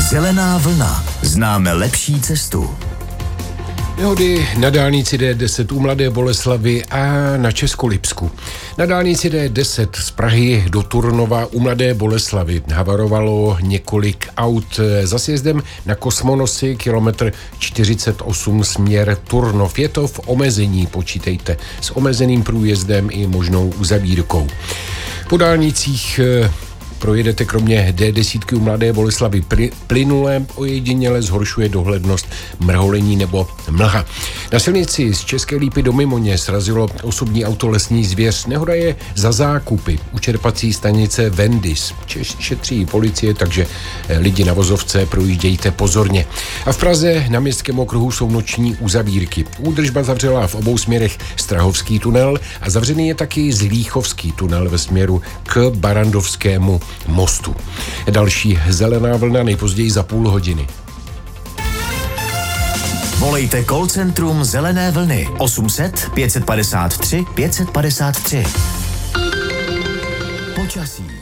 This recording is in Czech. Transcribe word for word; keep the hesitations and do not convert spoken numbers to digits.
Zelená vlna. Známe lepší cestu. Nehody na dálnici D deset u Mladé Boleslavi a na Českolipsku. Na dálnici D deset z Prahy do Turnova u Mladé Boleslavy havarovalo několik aut. Za sjezdem na Kosmonosy kilometr čtyřicet osm směr Turnov. Je to v omezení, počítejte, s omezeným průjezdem i možnou uzavírkou. Po dálnicích projedete kromě D deset u Mladé Boleslavy plynule, ojediněle zhoršuje dohlednost mrholení nebo mlha. Na silnici z České Lípy do Mimoně srazilo osobní auto lesní zvěř. Nehoda je za Zákupy u čerpací stanice Vendis. Šetří policie, takže lidi na vozovce projíždějte pozorně. A v Praze na Městském okruhu jsou noční uzavírky. Údržba zavřela v obou směrech Strahovský tunel a zavřený je taky Zlíchovský tunel ve směru k Barandovskému mostu. Další zelená vlna nejpozději za půl hodiny. Volejte call centrum Zelené vlny osm set pět set padesát tři pět set padesát tři. Počasí.